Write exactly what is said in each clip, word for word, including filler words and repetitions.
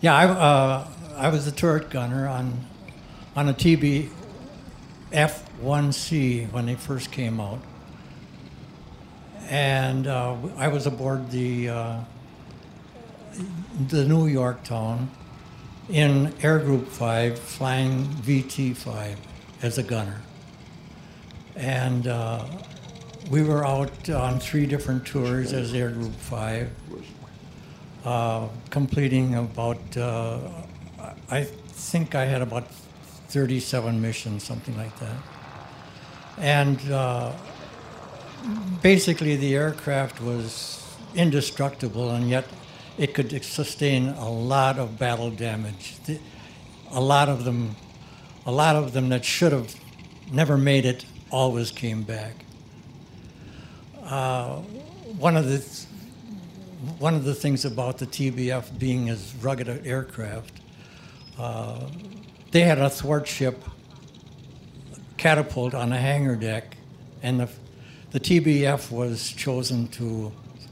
Yeah, I, uh, I was a turret gunner on on a T B F one C when they first came out. And uh, I was aboard the uh, the New Yorktown in Air Group five, flying V T five as a gunner. And uh, we were out on three different tours as Air Group five, uh, completing about, uh, I think I had about thirty-seven missions, something like that. And uh, basically the aircraft was indestructible, and yet it could sustain a lot of battle damage. The, a lot of them, a lot of them that should have never made it always came back. Uh, one of the th- one of the things about the T B F being as rugged an aircraft, uh, they had a thwart ship catapult on a hangar deck, and the the T B F was chosen to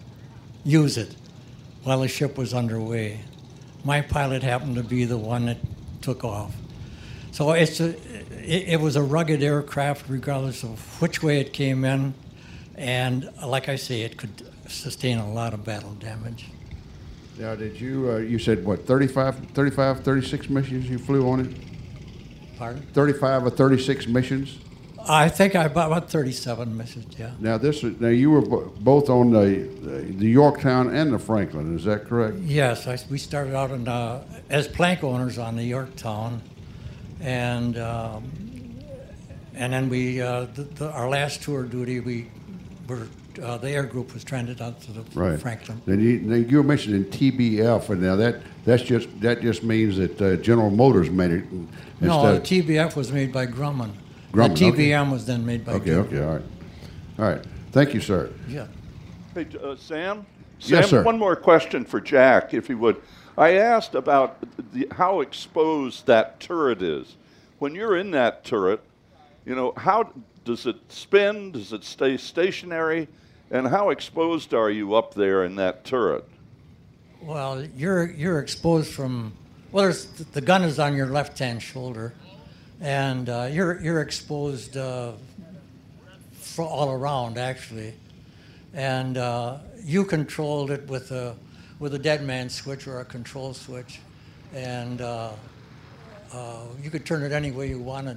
use it while the ship was underway. My pilot happened to be the one that took off. So it's a, it, it was a rugged aircraft regardless of which way it came in, and like I say, it could sustain a lot of battle damage. Now, did you, uh, you said what, thirty-five, thirty-five, thirty-six missions you flew on it? Pardon? thirty-five or thirty-six missions? I think I about, about thirty-seven missions, yeah. Now this is, now you were bo- both on the, the Yorktown and the Franklin, is that correct? Yes, I, we started out in, uh, as plank owners on the Yorktown, and um, and then we uh, the, the, our last tour duty we were uh, the air group was transited out to the Right. Franklin. Then you, now you were mentioning T B F, and now that that's just that just means that uh, General Motors made it. in- No, instead the of- T B F was made by Grumman. Grumman, The T B M okay. was then made by Okay, Grumman. okay, all right, all right. Thank you, sir. Yeah. Hey, uh, Sam? Yes, Sam, sir. one more question for Jack, if he would. I asked about the, how exposed that turret is. When you're in that turret, you know, how does it spin? Does it stay stationary? And how exposed are you up there in that turret? Well, you're you're exposed from well, there's, the gun is on your left-hand shoulder, and uh, you're you're exposed uh, for all around actually, and uh, you controlled it with a with a dead man switch or a control switch, and uh, uh, you could turn it any way you wanted,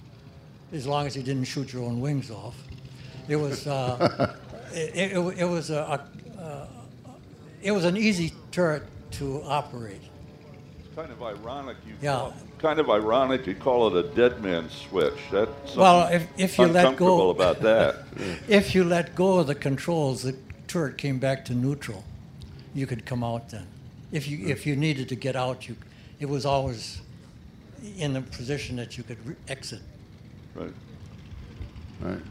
as long as you didn't shoot your own wings off. It was uh, it, it, it was a, a uh, it was an easy turret to operate. Kind of ironic you Yeah. call, kind of ironic you call it a dead man switch. That's Well, if, if you let uncomfortable go, about that. if you let go of the controls, the turret came back to neutral. You could come out then. If you if you needed to get out, you it was always in the position that you could re- exit. Right. All right.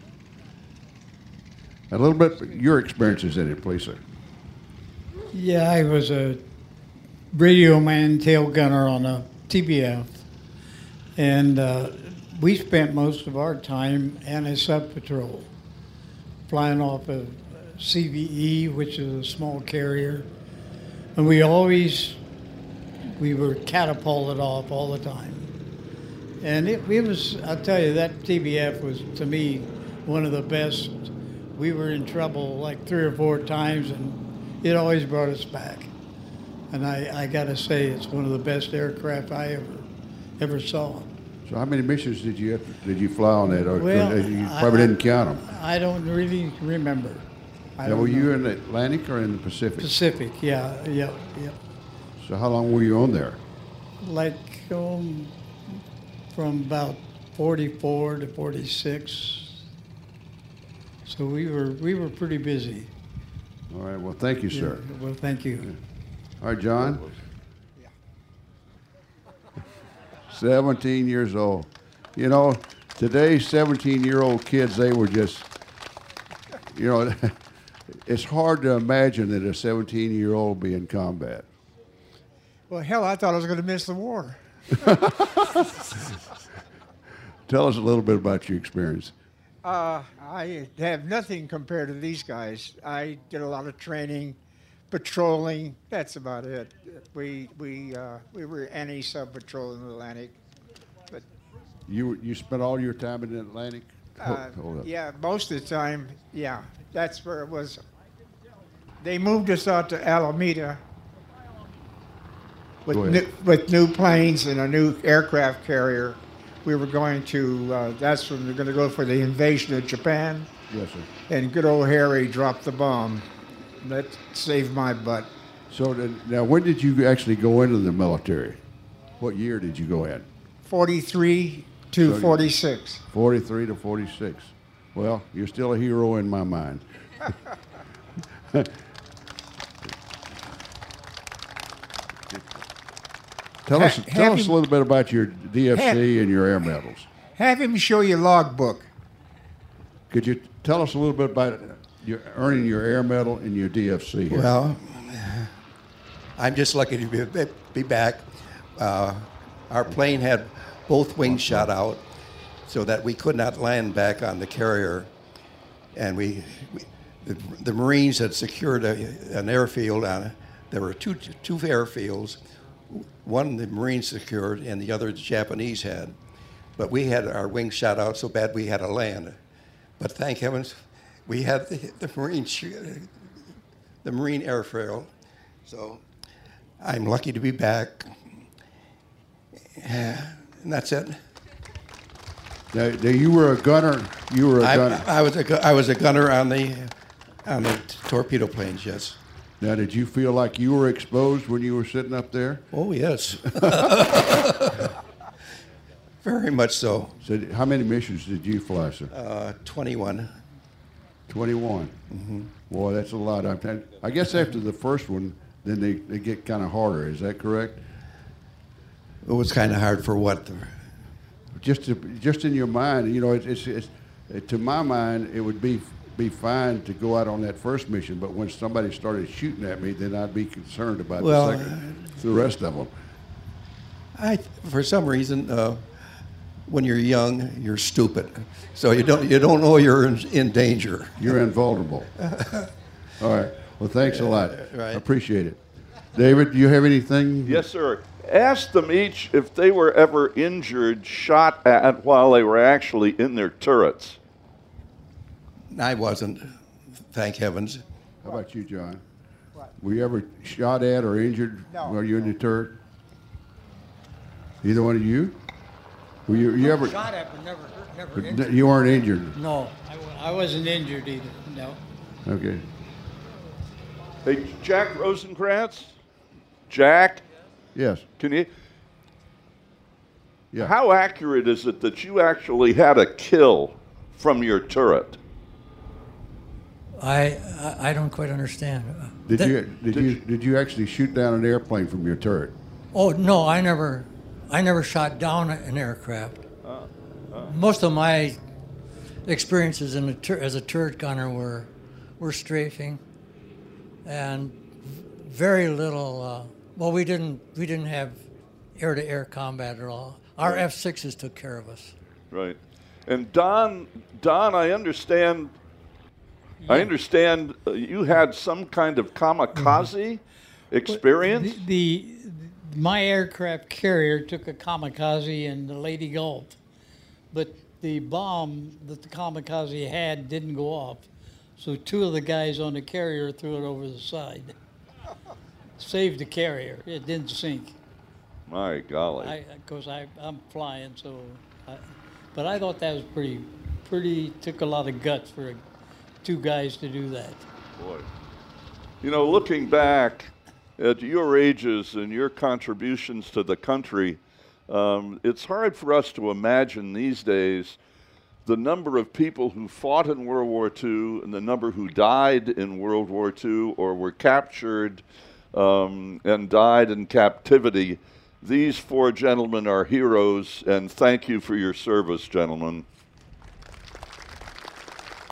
A little bit your experiences in it, please, sir. Yeah, I was a radio man, tail gunner on a T B F, and uh, we spent most of our time in a sub patrol, flying off of C V E, which is a small carrier, and we always we were catapulted off all the time, and it, it was I'll tell you that T B F was to me one of the best. We were in trouble like three or four times, and it always brought us back. And I, I got to say, it's one of the best aircraft I ever ever saw. So how many missions did you have to, did you fly on that? Or Well, you probably I- didn't count them. I don't really remember. I Now, don't were you know. in the Atlantic or in the Pacific? Pacific? Yeah, yeah, yeah. So how long were you on there? Like um, from about forty-four to forty-six. So we were we were pretty busy. All right. Well, thank you, sir. Yeah, well, thank you. All right, John. seventeen years old. You know, today's seventeen-year-old kids, they were just, you know, it's hard to imagine that a seventeen-year-old be in combat. Well, hell, I thought I was going to miss the war. Tell us a little bit about your experience. Uh, I have nothing compared to these guys. I did a lot of training, patrolling. That's about it. We we uh, we were anti-sub patrol in the Atlantic. But You you spent all your time in the Atlantic? Hold, uh, hold up. yeah, most of the time, yeah, that's where it was. They moved us out to Alameda with Go ahead. new, with new planes and a new aircraft carrier. We were going to. Uh, that's when we were going to go for the invasion of Japan. Yes, sir. And good old Harry dropped the bomb. That saved my butt. So then, now, when did you actually go into the military? What year did you go in? forty-three to So you- forty-six. forty-three to forty-six. Well, you're still a hero in my mind. Tell us, Ha- tell have us a you- little bit about your D F C and your air medals. Have him show you logbook. Could you tell us a little bit about your earning your air medal and your D F C here? Well, I'm just lucky to be, be back. Uh, our plane had both wings shot out so that we could not land back on the carrier. And we, we the, the Marines had secured a, an airfield on it. There were two, two airfields. One the Marines secured and the other the Japanese had. But we had our wings shot out so bad we had to land. But thank heavens, we had the, the Marine sh- the Marine airfield. So I'm lucky to be back. And that's it. Now, now you were a gunner. You were a I, gunner. I was a gu- I was a gunner on the on the torpedo planes. Yes. Now, did you feel like you were exposed when you were sitting up there? Oh yes. Very much so. So, how many missions did you fly, sir? Uh, twenty-one. twenty-one. Mm-hmm. Boy, that's a lot. I, I guess after the first one, then they, they get kind of harder. Is that correct? It was kind of hard for what? Just to, just in your mind, you know, it's, it's, it's it, to my mind, it would be be fine to go out on that first mission, but when somebody started shooting at me, then I'd be concerned about Well, the second, the rest of them. I for some reason. Uh, When you're young, you're stupid, so you don't you don't know you're in, in danger. You're invulnerable. All right. Well, thanks a lot. Right. I appreciate it. David, do you have anything? Yes, sir. Ask them each if they were ever injured, shot at while they were actually in their turrets. I wasn't, thank heavens. How about you, John? What? Were you ever shot at or injured No. while you were in the turret? Either one of you? Were you, you ever? Shot at, but never hurt, never but injured. You weren't injured. No. I, wa- I wasn't injured either. No. Okay. Hey, Jack Rosenkrantz? Jack, Yes. can you? Yeah. How accurate is it that you actually had a kill from your turret? I, I I don't quite understand. Did That- you did, did you you- did you actually shoot down an airplane from your turret? Oh no, I never, I never shot down an aircraft. Most of my experiences in a tur- as a turret gunner were, were strafing, and very little. Uh, well, we didn't we didn't have air-to-air combat at all. Our F sixes took care of us. Right. And Don, Don, I understand. I understand uh, you had some kind of kamikaze experience. The, the my aircraft carrier took a kamikaze in the Lady Gulf, but the bomb that the kamikaze had didn't go off, so two of the guys on the carrier threw it over the side. Saved the carrier. It didn't sink. My golly. I, cause I, I'm flying, so. I, but I thought that was pretty, pretty. Took a lot of guts for two guys to do that. Boy. You know, looking back at your ages and your contributions to the country, um, it's hard for us to imagine these days the number of people who fought in World War Two and the number who died in World War Two or were captured um, and died in captivity. These four gentlemen are heroes, and thank you for your service, gentlemen.